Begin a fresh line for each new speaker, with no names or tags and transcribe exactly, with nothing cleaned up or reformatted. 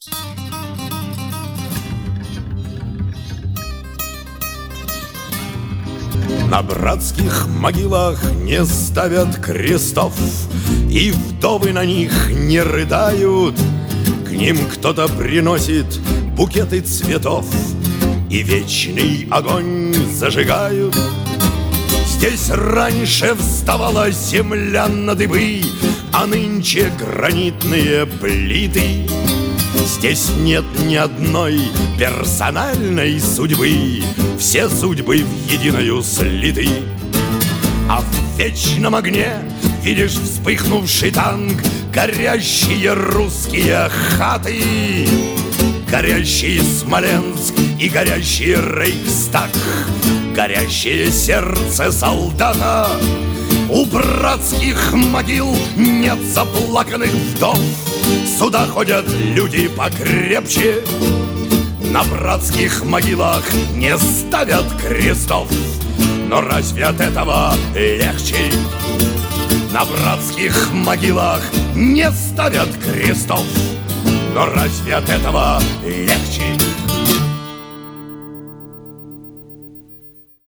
На братских могилах не ставят крестов, и вдовы на них не рыдают. К ним кто-то приносит букеты цветов, и вечный огонь зажигают. Здесь раньше вставала земля на дыбы, а нынче гранитные плиты. Здесь нет ни одной персональной судьбы, все судьбы в единую слиты. А в вечном огне видишь вспыхнувший танк, горящие русские хаты, горящий Смоленск и горящий Рейхстаг, горящее сердце солдата. У братских могил нет заплаканных вдов, сюда ходят люди покрепче. На братских могилах не ставят крестов, но разве от этого легче? На братских могилах не ставят крестов, но разве от этого легче?